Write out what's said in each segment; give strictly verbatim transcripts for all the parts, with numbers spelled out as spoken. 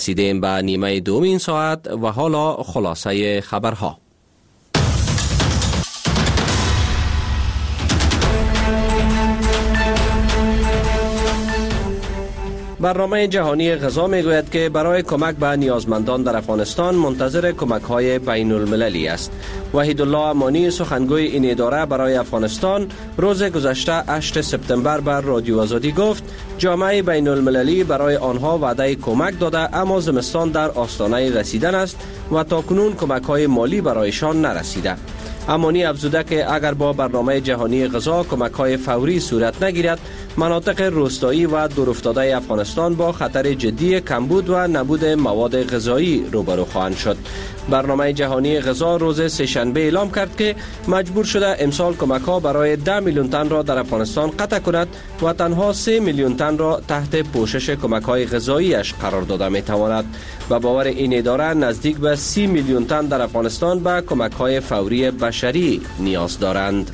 رسیدیم به نیمه دومین ساعت و حالا خلاصه خبرها. برنامه جهانی غذا میگوید که برای کمک به نیازمندان در افغانستان منتظر کمک‌های بین المللی است. وحیدالله امانی سخنگوی این اداره برای افغانستان روز گذشته هشتم سپتامبر بر رادیو آزادی گفت جامعه بین المللی برای آنها وعده کمک داده، اما زمستان در آستانه رسیدن است و تاکنون کمک‌های مالی برایشان نرسیده. امانی افزوده که اگر با برنامه جهانی غذا کمک‌های فوری صورت نگیرد، مناطق روستایی و دورافتاده افغانستان با خطر جدی کمبود و نبود مواد غذایی روبرو خواهند شد. برنامه جهانی غذا روز سه‌شنبه اعلام کرد که مجبور شده امسال کمک‌ها برای ده میلیون تن را در افغانستان قطع کند و تنها سه میلیون تن را تحت پوشش کمک‌های غذایی‌اش قرار داده می‌تواند. و باور این اداره نزدیک به سی میلیون تن در افغانستان به کمک‌های فوری بشری نیاز دارند.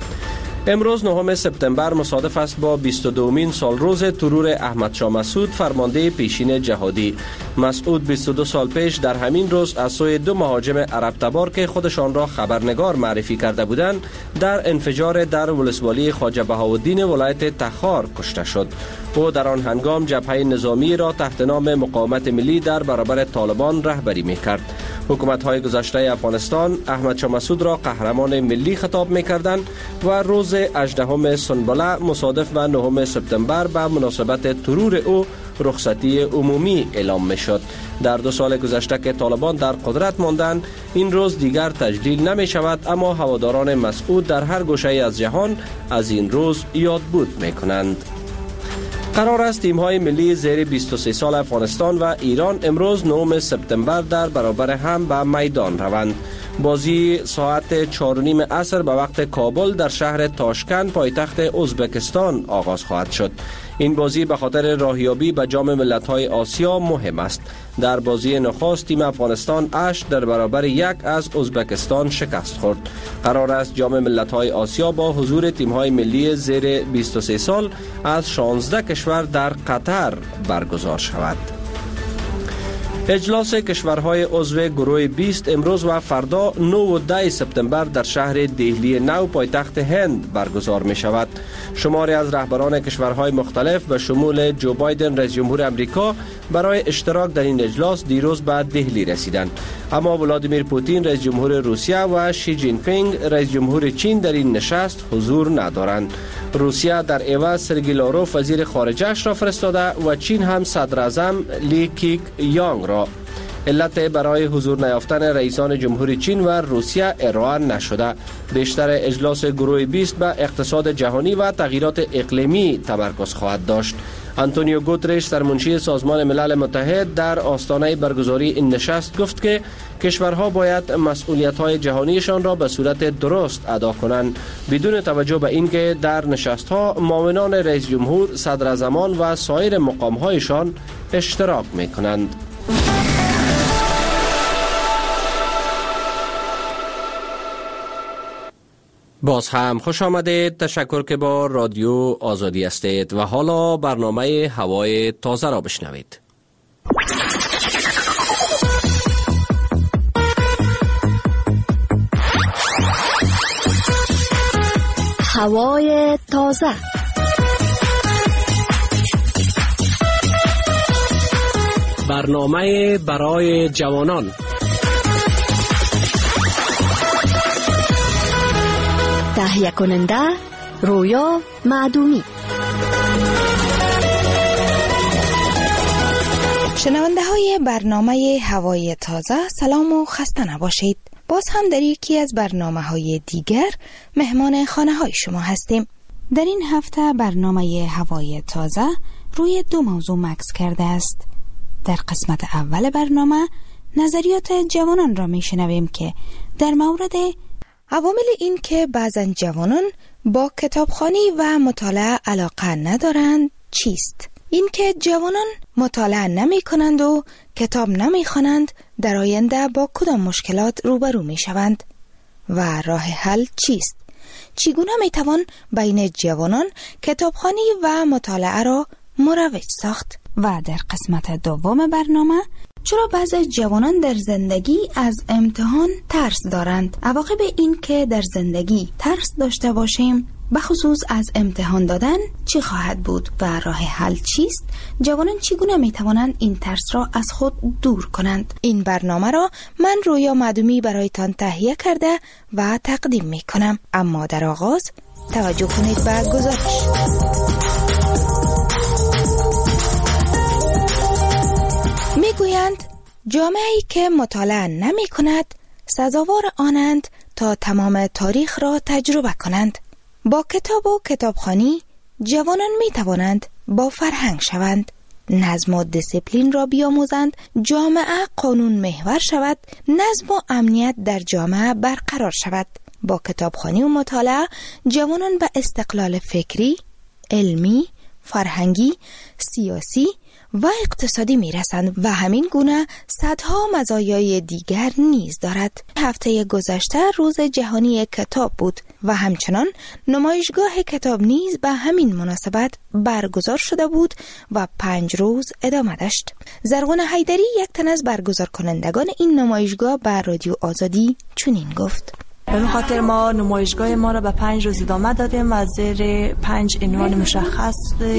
امروز نهم سپتامبر مصادف است با بیست و دومین سال روز ترور احمد شاه مسعود، فرمانده پیشین جهادی. مسعود بیست و دو سال پیش در همین روز از سوی دو مهاجم عرب تبار که خودشان را خبرنگار معرفی کرده بودند در انفجار در ولسوالی خواجه بهاءالدین ولایت تخار کشته شد. او در آن هنگام جبهه نظامی را تحت نام مقاومت ملی در برابر طالبان رهبری می‌کرد. حکومت‌های گذشته افغانستان احمد شاه مسعود را قهرمان ملی خطاب می‌کردند و روز هجدهم سنبله مصادف به نهم سپتامبر به مناسبت ترور او رخصتی عمومی اعلام می‌شد. در دو سال گذشته که طالبان در قدرت ماندند این روز دیگر تجلیل نمی‌شود، اما هواداران مسعود در هر گوشه از جهان از این روز یادبود می‌کنند. قرار است تیم‌های ملی زیر بیست و سه سال افغانستان و ایران امروز نهم سپتامبر در برابر هم به میدان روند. بازی ساعت چهار و نیم عصر به وقت کابل در شهر تاشکند پایتخت ازبکستان آغاز خواهد شد. این بازی به خاطر راهیابی به جام ملت‌های آسیا مهم است. در بازی نخست تیم افغانستان هشت در برابر یک از ازبکستان شکست خورد. قرار است جام ملت‌های آسیا با حضور تیم‌های ملی زیر بیست و سه سال از شانزده کشور در قطر برگزار شود. اجلاس کشورهای عضو گروه بیست امروز و فردا نه و ده سپتامبر در شهر دهلی نو پایتخت هند برگزار می شود. شماری از رهبران کشورهای مختلف به شمول جو بایدن رئیس جمهور امریکا برای اشتراک در این اجلاس دیروز به دهلی رسیدند، اما ولادیمیر پوتین رئیس جمهور روسیه و شی جین پینگ رئیس جمهور چین در این نشست حضور ندارند. روسیه در عوض سرگئی لاروف وزیر خارجه‌اش را فرستاده و چین هم صدر اعظم لی کیک یانگ را. علت برای حضور نیافتن رئیسان جمهوری چین و روسیه ارائه نشده. بیشتر اجلاس گروه بیست به اقتصاد جهانی و تغییرات اقلیمی تمرکز خواهد داشت. آنتونیو گوترش سرمنشی سازمان ملل متحد در آستانه برگزاری این نشست گفت که کشورها باید مسئولیت‌های جهانیشان را به صورت درست ادا کنند، بدون توجه به اینکه در نشست‌ها معاونان رئیس جمهور، صدراعظمان و سایر مقام‌هایشان اشتراک می‌کنند. باز هم خوش آمدید. تشکر که با رادیو آزادی هستید و حالا برنامه هوای تازه را بشنوید. هوای تازه. برنامه برای جوانان. تهیه کننده رویا معدومی. شنونده های برنامه هوای تازه، سلام و خسته نباشید. باز هم در یکی از برنامه های دیگر مهمان خانه های شما هستیم. در این هفته برنامه هوای تازه روی دو موضوع مکس کرده است. در قسمت اول برنامه نظریات جوانان را می شنویم که در مورد عوامل این که بعضن جوانان با کتابخوانی و مطالعه علاقه ندارند چیست؟ این که جوانان مطالعه نمی کنند و کتاب نمی خوانند در آینده با کدام مشکلات روبرو می شوند و راه حل چیست؟ چگونه می توان بین جوانان کتابخوانی و مطالعه را مروج ساخت؟ و در قسمت دوم برنامه چرا بعضی جوانان در زندگی از امتحان ترس دارند؟ عواقب این که در زندگی ترس داشته باشیم بخصوص از امتحان دادن چی خواهد بود و راه حل چیست؟ جوانان چگونه می توانند این ترس را از خود دور کنند؟ این برنامه را من رویا معدومی برایتان تهیه کرده و تقدیم می کنم. اما در آغاز توجه کنید به گزارش. می گویند جامعه‌ای که مطالعه نمی کند سزاوار آنند تا تمام تاریخ را تجربه کنند. با کتاب و کتابخوانی جوانان می توانند با فرهنگ شوند، نظم و دیسیپلین را بیاموزند، جامعه قانون محور شود، نظم و امنیت در جامعه برقرار شود. با کتابخوانی و مطالعه جوانان به استقلال فکری، علمی، فرهنگی، سیاسی و اقتصادی می رسند و همین گونه صدها مزایای دیگر نیز دارد. هفته گذشته روز جهانی کتاب بود و همچنان نمایشگاه کتاب نیز به همین مناسبت برگزار شده بود و پنج روز ادامه داشت. زرغون حیدری یک تن از برگزار کنندگان این نمایشگاه به رادیو آزادی چنین گفت: به این خاطر ما نمایشگاه ما را به پنج روز ادامه دادیم و زیر پنج عنوان مشخص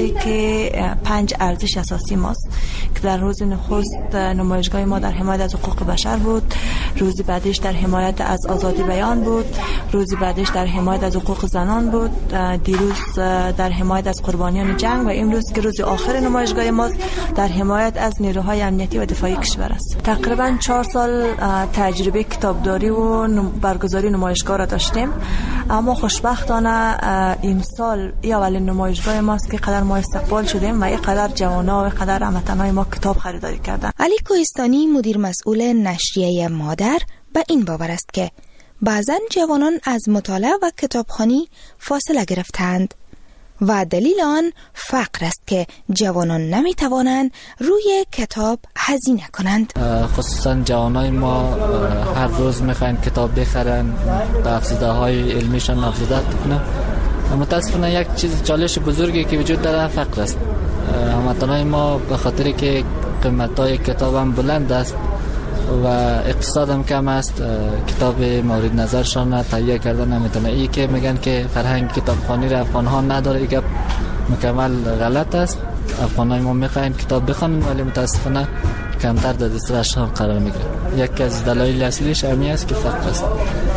که پنج ارزش اساسی ماست که در روز نخست نمایشگاه ما در حمایت از حقوق بشر بود، روز بعدش در حمایت از آزادی بیان بود، روز بعدش در حمایت از حقوق زنان بود، دیروز در حمایت از قربانیان جنگ و امروز که روز آخر نمایشگاه ماست در حمایت از نیروهای امنیتی و دفاعی کشور است. تقریبا چهار سال تجربه کتابداری و برگزاری نمایشگاه را داشتیم، اما خوشبختانه این سال ای اولین نمایشگاه ماست که قدر ما استقبال شدیم و ای قدر جوانا و قدر هموطنان ما کتاب خریداری کردن. علی کوهستانی مدیر مسئول نشریه مادر به این باور است که بعضن جوانان از مطالعه و کتابخوانی فاصله گرفتند و دلیل آن فقر است که جوانان نمی توانند روی کتاب هزینه کنند. خصوصا جوانای ما هر روز میخواین کتاب بخرن، به افزوده های علمیشان افزوده کنن. متاسفانه یک چیز چالش بزرگی که وجود داره فقر است. هموطنای ما به خاطر که قیمت های کتاب هم بلند است و اقتصاد هم کم است، کتاب مورد نظرشان تهیه کردن نمیتونه. ای که میگن که فرهنگ کتابخوانی را افغان ها نداره، این مکمل غلط است. افغان های ما میخواین کتاب بخوانن ولی متاسفانه کمتر در دسترسشان قرار میگیره. یکی از دلایل اصلیش همین است که فقر است.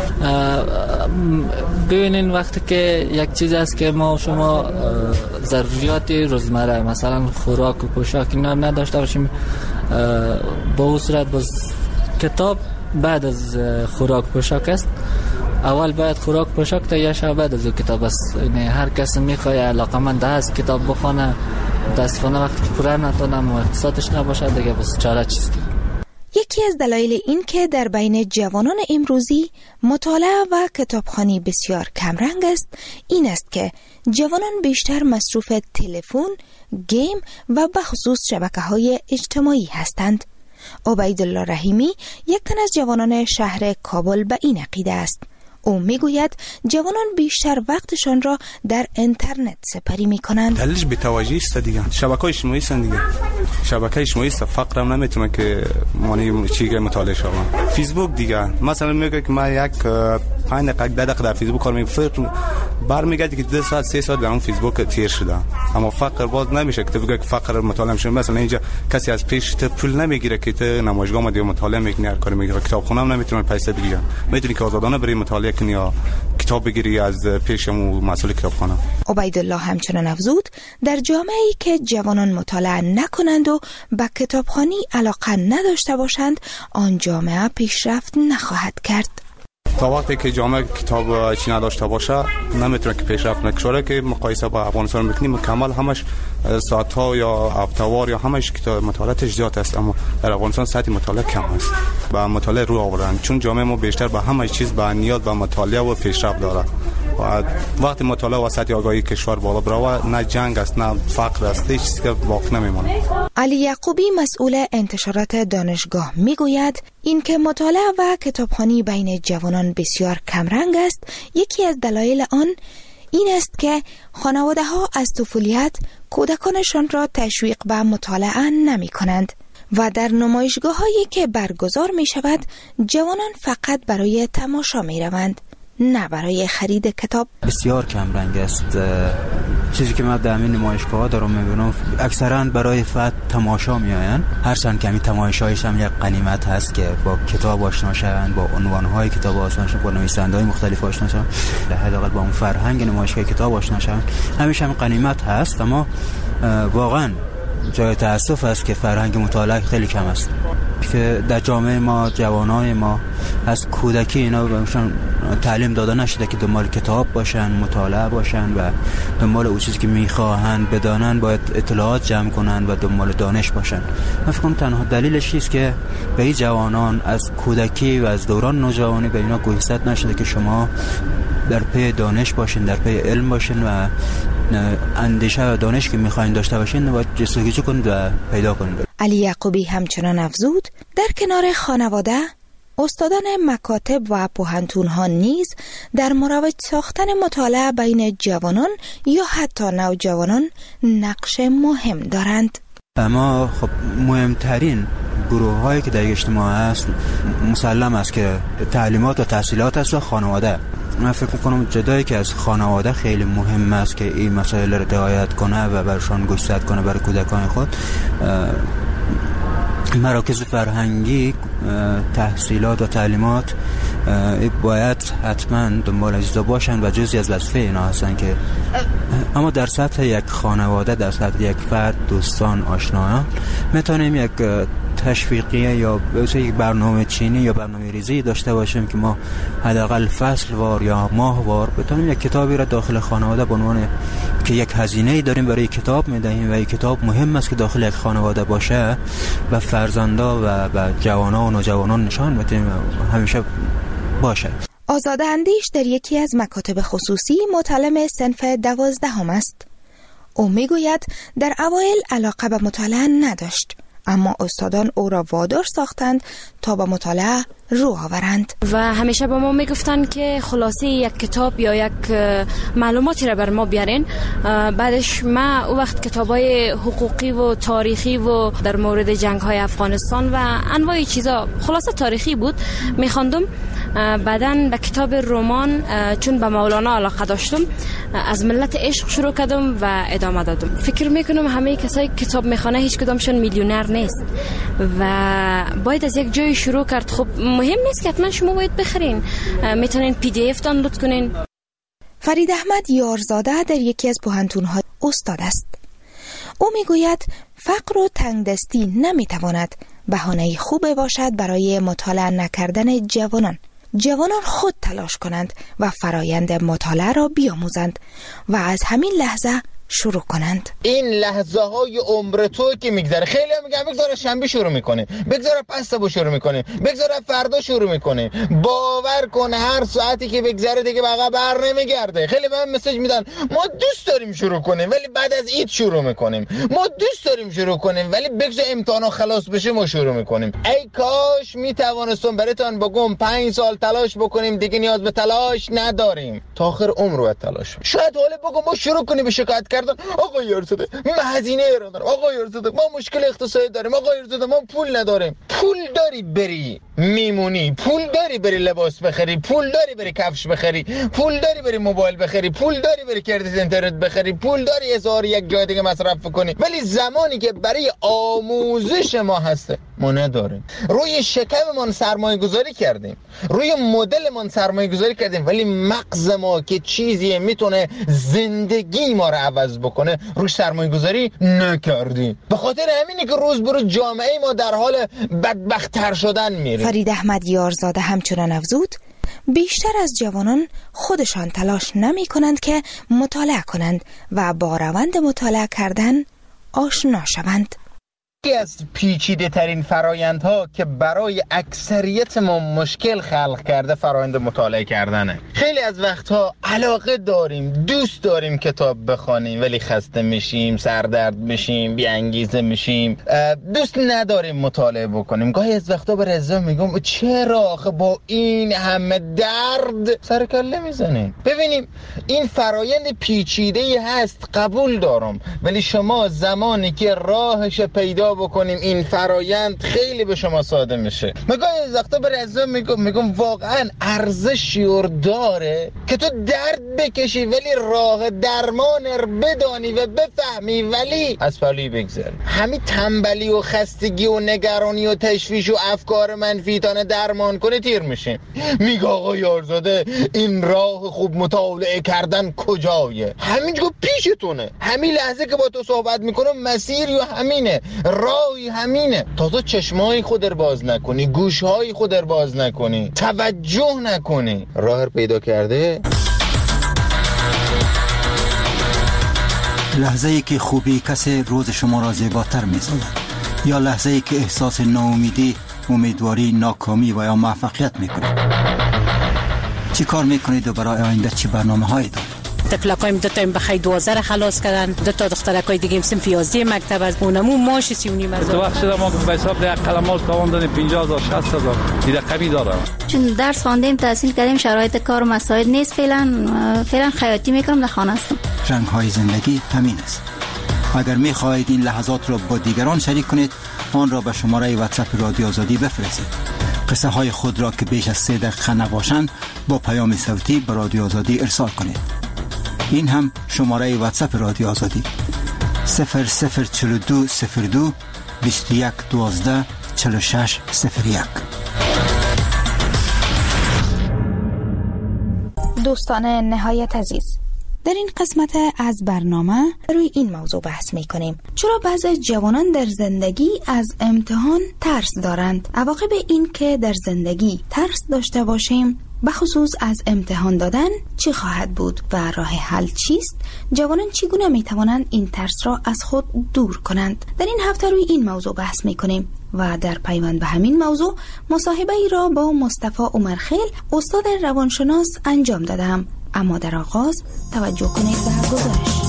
ببینین وقتی که یک چیز است که ما شما ضروریات روزمره مثلا خوراک و پوشاک اینا نداشته باشیم، با اون صورت باز کتاب بعد از خوراک پوشاک است. اول باید خوراک پوشاک تهیه شود، بعد از کتاب است. یعنی هر کس میخواد علاقمند است کتاب بخونه، متاسفانه وقتی که پوره نتونم و اقتصادش نباشه دیگه بس چاره چیست. یکی از دلایل این که در بین جوانان امروزی مطالعه و کتابخوانی بسیار کمرنگ است این است که جوانان بیشتر مصروف تلفن، گیم و بخصوص شبکه‌های اجتماعی هستند. عبیدالله رحیمی یک تن از جوانان شهر کابل به این عقیده است. او میگوید جوانان بیشتر وقتشان را در اینترنت سپری میکنند. دلیلش بی‌توجهی است دیگه. شبکه‌های اجتماعی است دیگه. شبکه اجتماعی است، فقر هم نمیتونه که معنی چیزی مطالعه شوم. فیسبوک دیگه مثلا میگه که من یک پنج دقیقه ده دقیقه در فیسبوک کار میکنم، برمیگردی که دو ساعت سه ساعت در اون فیسبوک تیر شده. اما فقر باز نمیشه که تو بگی که فقر مطالعه میشه. مثلا اینجا کسی از پیش تو پول نمیگیره که تو نمایشگاه ما مطالعه میکنی، هر کاری میگیره. کتابخونه هم نمیتونه پیسه بگیره. میتونی که آزادانه بری مطالعه کنی یا کتاب بگیری از پیشمو مسئول کتابخانه. عبیدالله همچنان افزود در جامعه‌ای که جوانان مطالعه نکنند و به کتابخوانی علاقه نداشته باشند آن جامعه پیشرفت نخواهد کرد. تا وقتی که جامعه کتاب چی نداشته باشه نمیتونه که پیشرفت نکنه. که مقایسه با افغانستان میکنیم مکمل همش ساعت‌ها یا هفته‌وار یا همش کتاب مطالعاتش زیاد است، اما در افغانستان سطح مطالعه کم است. با مطالعه رو آوردن چون جامعه ما بیشتر به همه چیز به نیاز به مطالعه و پیشرفت داره. و وقتی مطالعه و سطح آگاهی کشور بالا بره نه جنگ است نه فقر است، هیچ چیزی که باقی نمیمونه. علی یعقوبی مسئول انتشارات دانشگاه میگوید اینکه مطالعه و کتابخوانی بین جوانان بسیار کمرنگ است یکی از دلایل آن این است که خانواده ها از طفولیت کودکانشان را تشویق به مطالعه نمی کنند و در نمایشگاه هایی که برگزار می شود جوانان فقط برای تماشا می روند، نه برای خرید کتاب. بسیار کم رنگ است. چیزی که من در همین نمایشگاه ها دارم میبینم اکثرا برای فقط تماشا میآیند، هرچند که همین تماشایش هم یک غنیمت هست که با کتاب آشنا شوند، با عنوان های کتاب آشنا شوند، با نویسنده های مختلف آشنا شوند، حداقل با اون فرهنگ نمایشگاه کتاب آشنا شوند، همیشه هم غنیمت هست. اما واقعا جای تأسف است که فرهنگ مطالعه خیلی کم است، که در جامعه ما جوانای ما از کودکی اینا بهشون تعلیم داده نشده که دنبال کتاب باشن، مطالعه باشن و دنبال اون چیزی که میخواهند بدانن باید اطلاعات جمع کنن و دنبال دانش باشن. من فکر کنم تنها دلیلش است که به این جوانان از کودکی و از دوران نوجوانی به اینا گوشزد نشده که شما در پی دانش باشین، در پی علم باشین و اندیشه و دانش که میخواین داشته باشین باید جستجو کنید و پیدا کنید. علی یعقوبی همچنان افزود در کنار خانواده، استادان مکاتب و پوهنتون‌ها نیز در مروج ساختن مطالعه بین جوانان یا حتی نوجوانان نقش مهم دارند. اما خب مهمترین گروه هایی که در اجتماع هست مسلم است که تعلیمات و تحصیلات است و خانواده. من فکر میکنم جدایی که از خانواده خیلی مهم است که این مسائل را رعایت کنه و برشان گوشزد کنه برای کودکان خود. مراکز فرهنگی، تحصیلات و تعلیمات باید حتما دنبال اجزا باشن و جزئی از وظیفه اینا هستن که اما در سطح یک خانواده، در سطح یک فرد، دوستان، آشنایان میتونیم یک تشویقیه یا یک برنامه چینی یا برنامه ریزی داشته باشیم که ما حداقل فصل وار یا ماه وار بتونیم یک کتابی را داخل خانواده به عنوان که یک هزینه‌ای داریم برای کتاب میدهیم و این کتاب مهم است که داخل یک خانواده باشه و فرزندا و و جوانان و نوجوانان نشان بدیم همیشه باشه. آزاده اندیش در یکی از مکاتب خصوصی متعلم صنف دوازدهم است. او میگوید در اوایل علاقه به مطالعه نداشت، اما استادان او را وادار ساختند تا به مطالعه رو آورند و همیشه به ما میگفتن که خلاصه یک کتاب یا یک معلوماتی را بر ما بیارین. بعدش ما او وقت کتابای حقوقی و تاریخی و در مورد جنگ های افغانستان و انواع چیزا خلاصه تاریخی بود میخواندم. بعدن به کتاب رمان چون به مولانا علاقه داشتم از ملت عشق شروع کردم و ادامه دادم. فکر میکنم همه کسایی کتاب میخوانه هیچ کدامشون میلیونر نیست و باید از یک جای شروع کرد. خب مهم نیست که حتما شما باید بخرین، میتونین پی دی اف دانلود کنین. فرید احمد یارزاده در یکی از پوهنتون‌ها استاد است. او میگوید فقر و تنگدستی نمیتواند بهانه خوبی باشد برای مطالعه نکردن جوانان. جوانان خود تلاش کنند و فرایند مطالعه را بیاموزند و از همین لحظه شروع کنند. این لحظه های عمر تو که میگذره، خیلی هم میگن بگذاره شنبه شروع میکنه، بگذاره پس صبح شروع میکنه، بگذاره فردا شروع میکنه. باور کن هر ساعتی که بگذره دیگه بقا بر نمیگرده. خیلی به من مسیج میدن ما دوست داریم شروع کنیم ولی بعد از عید شروع میکنیم، ما دوست داریم شروع کنیم ولی بگذار امتحانا خلاص بشه ما شروع میکنیم. ای کاش میتوانستم براتون بگم پنج سال تلاش بکنیم دیگه نیاز به تلاش نداریم، تا آخر عمر رو تلاش. شاید حالا بگم ما شروع کنیم به شکایت کردن، آقا یارزاده من هزینه ایران دارم، آقا یارزاده ما مشکل اقتصادی داریم، آقا یارزاده ما پول نداریم. پول داری بری میمونی، پول داری بری لباس بخری، پول داری بری کفش بخری، پول داری بری موبایل بخری، پول داری بری کردیت اینترنت بخری، پول داری هزار یک جای دیگه مصرف کنی. ولی زمانی که برای آموزش ما هسته ما نداریم. روی شکممون سرمایه گذاری کردیم، روی مدلمون سرمایه گذاری کردیم، ولی مغز ما که چیزی میتونه زندگی ما رو عوض بکنه روش سرمایه گذاری نکردیم. به خاطر همینه که روز به روز جامعه ما در حال بدبخت‌تر شدن میره. فرید احمد یارزاده همچنان افزود بیشتر از جوانان خودشان تلاش نمی کنند که مطالعه کنند و با روند مطالعه کردن آشنا شوند. یکی از پیچیده ترین فرایندها که برای اکثریت ما مشکل خلق کرده فرایند مطالعه کردنه. خیلی از وقتها علاقه داریم، دوست داریم کتاب بخونیم، ولی خسته میشیم، سردرد میشیم، بی انگیزه میشیم، دوست نداریم مطالعه بکنیم. گاهی از وقتا به رضا میگم چرا آخه با این همه درد سر کله میزنیم؟ ببینیم این فرایند پیچیده‌ای هست، قبول دارم، ولی شما زمانی که راهش پیدا بکنیم این فرایند خیلی به شما ساده میشه. مگه از وقتا به رضا میگم میگم واقعا ارزشی داره که تو درد بکشی ولی راه درمان رو بدانی و بفهمی ولی از پلوی بگذر. همین تنبلی و خستگی و نگرانی و تشویش و افکار منفی تانه درمان کنه تیر میشه. میگه آقا یارزاده این راه خوب مطالعه کردن کجایه؟ همینجا پیشتونه، همین لحظه که با تو صحبت میکنم مسیری و همینه، راهی همینه. تا تو چشمای خود رو باز نکنی، گوشهای خود رو باز نکنی، توجه نکنی، راه رو پیدا کرده. لحظه ای که خوبی کسی روز شما را زیباتر می‌سازد، یا لحظه ای که احساس ناامیدی، امیدواری، ناکامی و یا موفقیت میکنید. چی کار میکنید و برای آینده چی برنامه هایی دارید؟ تفلقایم دو تا بخای دوازده خلاص کردن، دو تا دخترکای دیگه هم صنف یازده مکتب از اونمو ماش سی و نیم هزار. تو وقت شده ما به حساب یک قلم مال تاوان دادیم پنجاه هزار شصت هزار دیگه قوی داره. چون درس خواندیم، تحصیل کردیم، شرایط کار و مسائل نیست، فعلا فعلا خیاطی میکنم، در خانه هستم. رنگ های زندگی همین است. اگر میخواهید این لحظات را با دیگران شریک کنید، آن را به شماره واتساپ رادیو آزادی بفرستید. قصه های خود را که بیش از سه دقیقه نباشند با پیام صوتی به رادیو آزادی ارسال کنید. این هم شماره واتساپ رادیو آزادی صفر صفر چهل و دو صفر دو بیست و یک دوازده چهل و شش صفر یک. دوستان نهایت عزیز، در این قسمت از برنامه روی این موضوع بحث می کنیم. چرا بعضی جوانان در زندگی از امتحان ترس دارند؟ عواقب این که در زندگی ترس داشته باشیم بخصوص از امتحان دادن چی خواهد بود و راه حل چیست؟ جوانان چگونه می توانند این ترس را از خود دور کنند؟ در این هفته روی این موضوع بحث می کنیم و در پیوند به همین موضوع مصاحبه ای را با مصطفی عمرخیل استاد روانشناس انجام دادم. اما در آغاز توجه کنید به گزارش.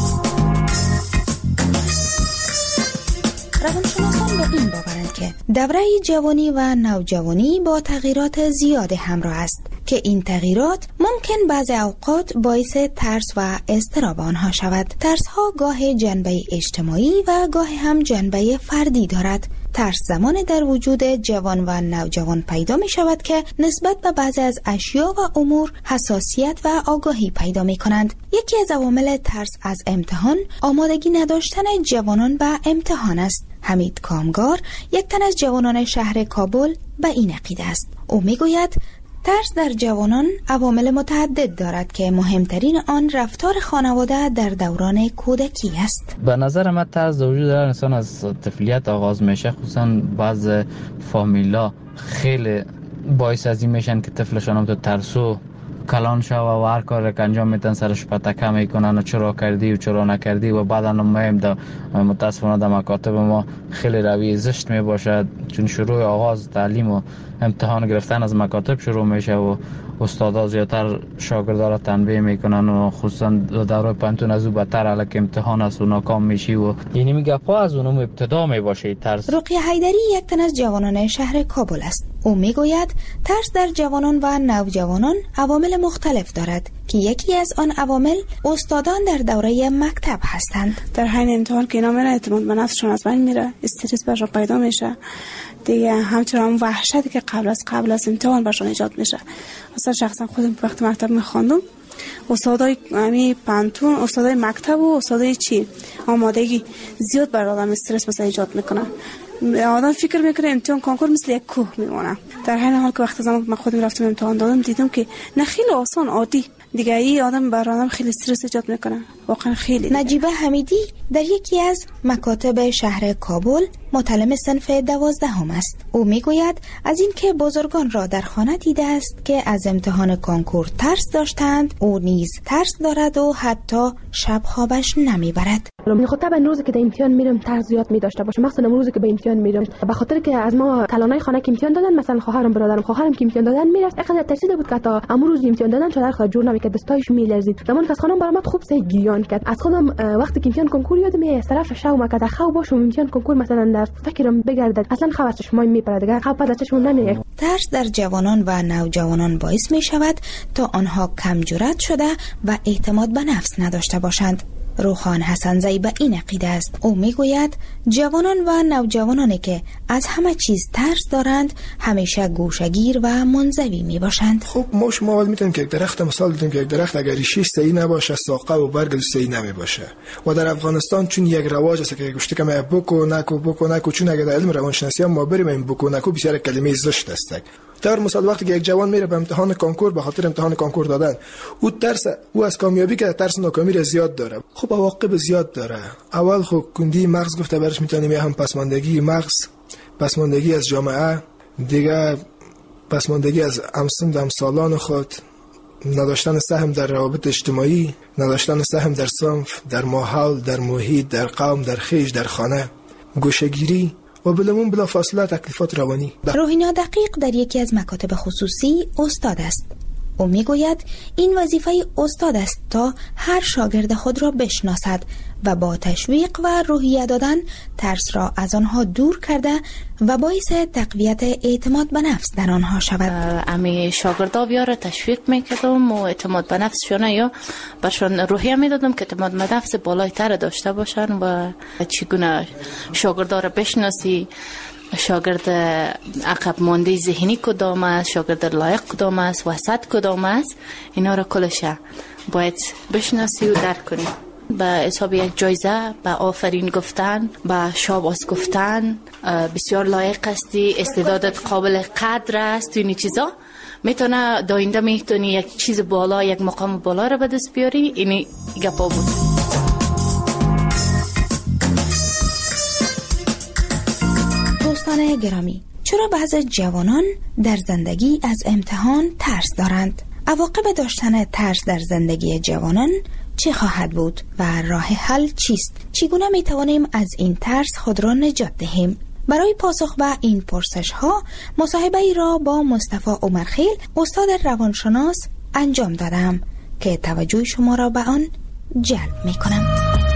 روانشناسان به این باورند که دوره جوانی و نوجوانی با تغییرات زیاد همراه است که این تغییرات ممکن بعضی اوقات باعث ترس و اضطراب آنها شود. ترس ها گاه جنبه اجتماعی و گاه هم جنبه فردی دارد. ترس زمان در وجود جوان و نوجوان پیدا می شود که نسبت به بعضی از اشیا و امور حساسیت و آگاهی پیدا می کنند. یکی از عوامل ترس از امتحان آمادگی نداشتن جوانان به امتحان است. حمید کامگار، یک تن از جوانان شهر کابل، به این عقیده است. او می گوید ترس در جوانان عوامل متعدد دارد که مهمترین آن رفتار خانواده در دوران کودکی است. به نظر من ترس در وجود هر انسان از طفولیت آغاز میشه، خصوصا بعض فامیلا خیلی باعث از این میشن که طفلشان هم تو ترسو کلان شوه و هر کار که انجام میدن سرش پتکه میکنن و چرا کردی و چرا نکردی و بعدا هم در متاسفانه در مکاتب ما خیلی روی زشت میباشد، چون شروع آغاز تعلیم و امتحان گرفتن از مکاتب شروع میشه و استادا زیادتر شاگردا را تنبیه میکنن و خصوصا دوره پنتون از او بدتر الک امتحان است و ناکام میشی و یعنی میگه پا از اونم ابتدا میباشه ترس. رقیه حیدری یک تن از جوانان شهر کابل است. او میگوید ترس در جوانان و نوجوانان عوامل مختلف دارد که یکی از آن عوامل استادان در دوره مکتب هستند. در حین امتحان که اینا میره اعتماد به نفسشون از بین میره، استرس برشون پیدا میشه دیگه، همچنان هم وحشتی که قبل از قبل از امتحان برشون ایجاد میشه. اصلا شخصا خودم وقتی مکتب میخواندم استادای امی پانتون، استادای مکتب و استادای چی آمادگی زیاد بر آدم استرس مثلا ایجاد میکنه. آدم فکر میکنه امتحان کنکور مثل یک کوه میمونه، در حین حال که وقتی زمان من خودم رفتم امتحان دادم دیدم که نه خیلی آسان عادی دیگه. ای آدم بر آدم خیلی استرس ایجاد میکنه و واقعا خیلی. نجیبه حمیدی در یکی از مکاتب شهر کابل متعلم صنف دوازدهم است. او میگوید از اینکه بزرگان را در خانه دیده است که از امتحان کنکور ترس داشتند، او نیز ترس دارد و حتی شب خوابش نمیبرد. من خود طبعا روزی که در امتحان میرم ترس زیاد می داشته باشم، مخصوصا روزی که به امتحان میرم، به خاطر که از ما کلانای خانه که امتحان دادن، مثلا خواهرم برادرم خواهرم که امتحان دادن میرفت، اینقدر ترسیده بود که تا امروز امتحان دادن شده خود جور نمیکرد، دستایش میلرزید. زمان که از خانم برآمد خوب سه گریان کرد. از خودم وقتی که امتحان کنکور یادم از طرف شو ما که خواب باشم امتحان کنکور مثلا در فکرم بگردد، اصلا خبر چشمای میپره دیگه، خواب پس چشمم نمیاد. ترس در جوانان و نوجوانان باعث می شود تا آنها کم جرأت شده و اعتماد به نفس نداشته باشند. روحان حسنزی به این عقیده است. او میگوید جوانان و نوجوانانی که از همه چیز ترس دارند همیشه گوشه‌گیر و منزوی می باشند. خب ما شما اول میتونیم که یک درخت مثال بدیم که یک درخت اگر ریشش صحیح نباشه، ساقه و برگ صحیح نمی باشه. و در افغانستان چون یک رواج است که گوشته که ما بکو نکو بکو نکو، چون اگر در علم روانشناسی ما بریم این بکو نکو بسیار کلمه زشت است. در مثال وقتی که یک جوان میره به امتحان کنکور به خاطر امتحان کنکور دادن، او ترس او از کامیابی که ترس ناکامی را زیاد داره. خب عواقب زیاد داره. اول خب کندی مغز گفته برش میتونیم یا هم پسماندگی مغز، پسماندگی از جامعه، دیگه پسماندگی از همسن همسالان خود، نداشتن سهم در روابط اجتماعی، نداشتن سهم در صنف، در ماحول، در محیط، در قوم، در خیش، در خانه، گوشه‌گیری و بلمون بلا فاصله تکلیفات روانی. روحینا دقیق در یکی از مکاتب خصوصی استاد است. او میگوید این وظیفه استاد است تا هر شاگرد خود را بشناسد و با تشویق و روحیه دادن ترس را از آنها دور کرده و باعث تقویت اعتماد به نفس در آنها شود. امی شاگردا بیاره تشویق میکردم و اعتماد به نفسشون یا برشون روحیه میدادم که اعتماد به نفس بالایتر داشته باشن و چگونه شاگردا را بشناسی، شاگرد عقب مانده ذهنی کدام است، شاگرد لایق کدام است، وسط کدام است، اینا را کلش باید بشناسی و درک کنی. به حساب یک جایزه، به آفرین گفتن، به شاباس گفتن، بسیار لایق هستی، استعدادت قابل قدر است، اینی چیزا میتونه داینده میتونی یک چیز بالا، یک مقام بالا را به دست بیاری. اینی گپا بود. دوستان گرامی، چرا بعضی جوانان در زندگی از امتحان ترس دارند؟ عواقب داشتن ترس در زندگی جوانان چه خواهد بود و راه حل چیست؟ چگونه می توانیم از این ترس خود را نجات دهیم؟ برای پاسخ به این پرسش ها مصاحبه ای را با مصطفی عمرخیل، استاد روانشناس انجام دادم که توجه شما را به آن جلب می کنم.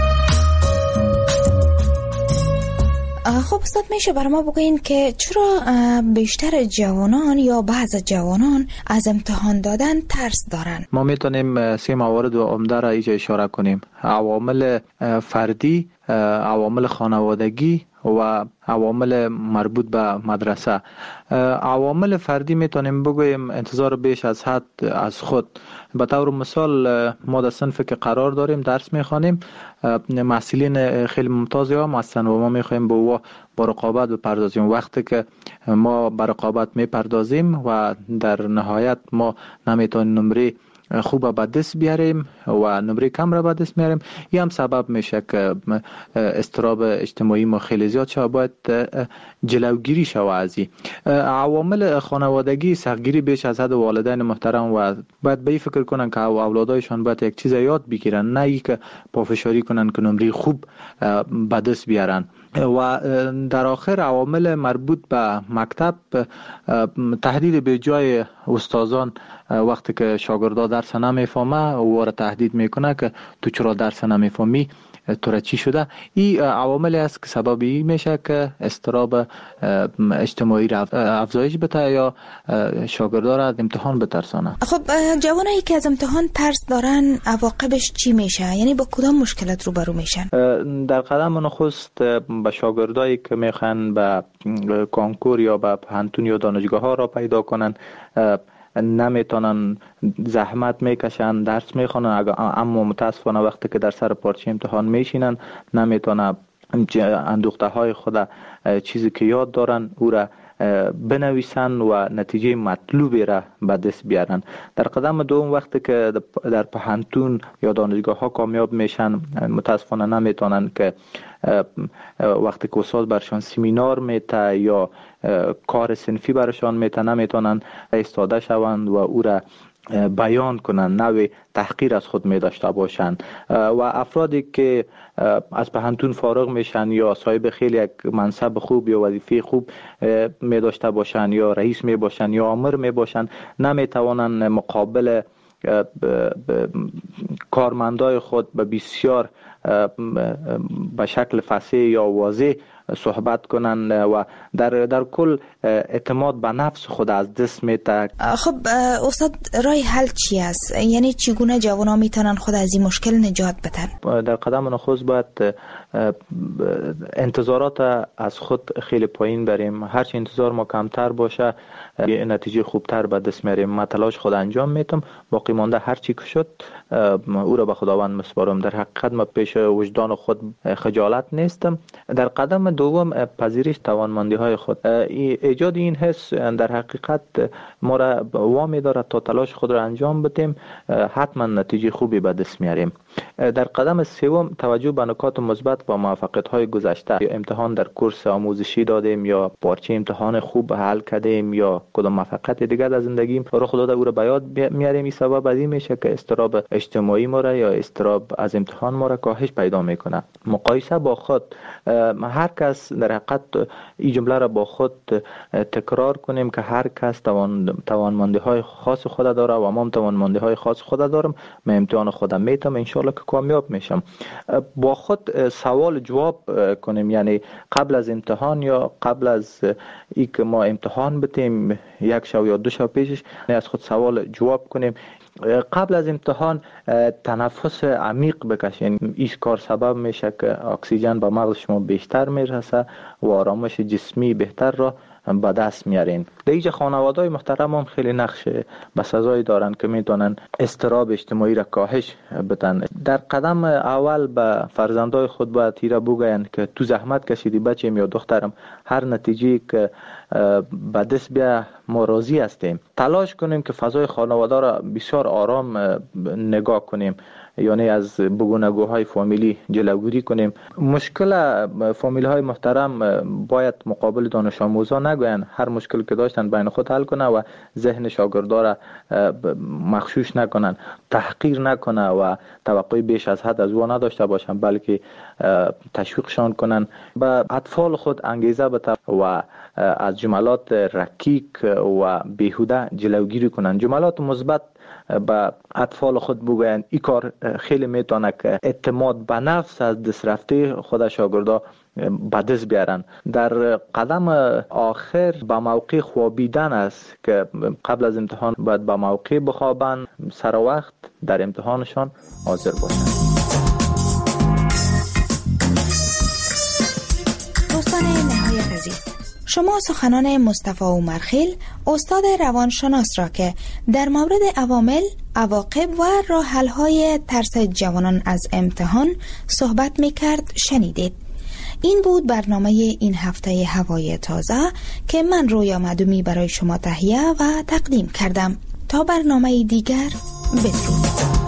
خب استاد، میشه برای ما بگوین که چرا بیشتر جوانان یا بعض جوانان از امتحان دادن ترس دارن؟ ما میتونیم سه موارد و عمده را اینجا اشاره کنیم: عوامل فردی، عوامل خانوادگی و عوامل مربوط به مدرسه. عوامل فردی میتونیم بگویم انتظار بیش از حد از خود. به طور مثال ما در صنفی که قرار داریم درس میخوانیم، محصلین خیلی ممتازی هم هستن و ما میخوایم به او با رقابت بپردازیم. وقتی که ما به رقابت میپردازیم و در نهایت ما نمیتونیم نمره خوب به دست بیاریم و نمره کم را به دست میاریم، این هم سبب میشه که اضطراب اجتماعی ما خیلی زیاد شود. باید جلوگیری شود از این عوامل خانوادگی. سختگیری بیش از حد والدین محترم و باید به این فکر کنن که اولادایشان باید یک چیز یاد بگیرن، نه ای که پافشاری کنن که نمره خوب به دست بیارن. و در آخر عوامل مربوط به مکتب، تهدید به جای استادان وقتی که شاگردا درس نمیفهمه او را تهدید میکنه که تو چرا درس نمیفهمی، تو را چی شده. این عواملی است که سببی میشه که اضطراب اجتماعی را افزایش بده یا شاگردا را از امتحان بترسانه. خب جوانایی که از امتحان ترس دارن عواقبش چی میشه؟ یعنی با کدام مشکلات روبرو میشن؟ در قدم نخست به شاگردایی که میخوان به کنکور یا به پانتون یا دانشگاه ها را پیدا کنن، نمیتونن، زحمت میکشن، درس میخونن، اما متاسفانه وقتی که در سر پارچه امتحان میشینن نمیتونن اندوخته های خود چیزی که یاد دارن او را بنویسن و نتیجه مطلوبی را به دست بیارن. در قدم دوم وقتی که در پوهنتون یا دانشگاه ها کامیاب میشن، متاسفانه نمیتونن که وقتی که استاد برشان سمینار میته یا کار صنفی برشان میته نمیتونن ایستاده شوند و او را بیان کنن، نوع تحقیر از خود می داشته باشند. و افرادی که از پوهنتون فارغ میشن یا صاحب خیلی یک منصب خوب یا وظیفه خوب می داشته باشند یا رئیس می باشند یا آمر می باشند، نمی توانند مقابل کارمندای خود به بسیار به شکل فصیح یا واضح صحبت کنن و در در کل اعتماد به نفس خود از دست میده. خب استاد، راه حل چی است؟ یعنی چگونه جوانان میتونن خود از این مشکل نجات بدن؟ در قدم نخست باید انتظارات از خود خیلی پایین بریم. هرچی انتظار ما کمتر باشه نتیجه خوبتر به دست میاریم. من تلاش خود انجام میتم، باقی مانده هر چی که شد او را به خداوند مسپارم. در حقیقت ما پیش وجدان خود خجالت نیستم. در قدم دوم پذیرش توانمندی های خود. ایجاد این حس در حقیقت ما را وامی دارد تا تلاش خود را انجام بدیم، حتما نتیجه خوبی به دست میاریم. در قدم سوم توجه به نکات مثبت و موفقیت های گذشته. امتحان در کورس آموزشی دادیم یا پارچه امتحان خوب حل کردیم یا کدام موفقیت دیگر در زندگیم رخ داده، او را به یاد میاریم. این سبب از این میشه که اضطراب اجتماعی ما را یا اضطراب از امتحان ما را کاهش پیدا میکنه. مقایسه با خود، هر کس در حقیقت این جمله را با خود تکرار کنیم که هر کس توان توانمندی های خاص خود داره و ما هم توانمندی های خاص خود دارم. من امتحان خودم میتم، ان شاء الله که کامیاب میشم. با خود سوال جواب کنیم، یعنی قبل از امتحان یا قبل از ای که ما امتحان بتیم یک شب یا دو شب پیشش از خود سوال جواب کنیم. قبل از امتحان تنفس عمیق بکشین. این کار سبب میشه که اکسیژن به مغز شما بیشتر میرسه و آرامش جسمی بهتر را به دست میارین. در اینجا خانواده‌های محترم هم خیلی نقش بسزایی دارن که میتونن اضطراب اجتماعی را کاهش بدن. در قدم اول به فرزندای خود باید تیره بگوین که تو زحمت کشیدی بچه‌م یا دخترم، هر نتیجه که به دست بیا ما راضی هستیم. تلاش کنیم که فضای خانواده را بسیار آرام نگاه کنیم، یعنی از بگونگوهای فامیلی جلوگیری کنیم. مشکل فامیلی های محترم باید مقابل دانش آموزا نگوین، هر مشکل که داشتن بین خود حل کنه و ذهن شاگردا را مغشوش نکنن، تحقیر نکنه و توقع بیش از حد از او نداشته باشن، بلکه تشویقشان کنن. به اطفال خود انگیزه بده و از جملات رکیک و بیهوده جلوگیری کنن. جملات مثبت به اطفال خود بگوین. این کار خیلی میتونه که اعتماد به نفس از دست رفته خود شاگردا به دست بیارن. در قدم آخر به موقع خوابیدن است که قبل از امتحان باید به موقع بخوابن، سر وقت در امتحانشان حاضر باشن. دوستان نهایت عزیز، شما سخنان مصطفی عمرخیل، استاد روانشناس را که در مورد عوامل، عواقب و راه حل‌های ترس جوانان از امتحان صحبت می‌کرد شنیدید. این بود برنامه این هفته هوای تازه که من رویا معدومی برای شما تهیه و تقدیم کردم. تا برنامه دیگر، بدرود.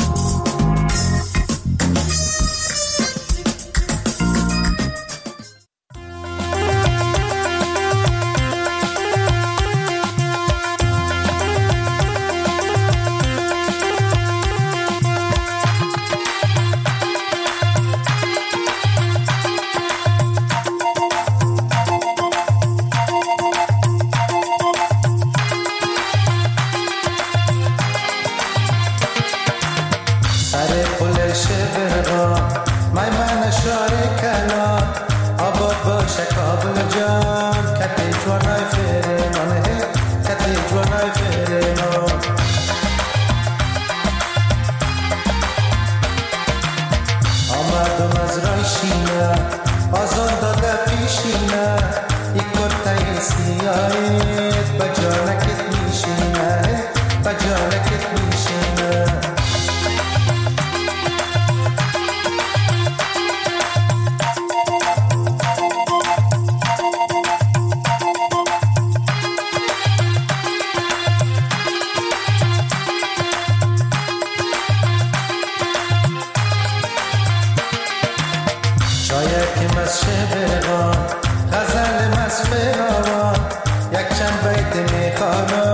از شبغان غزل مسفر آوان یک چند بیت میخوانم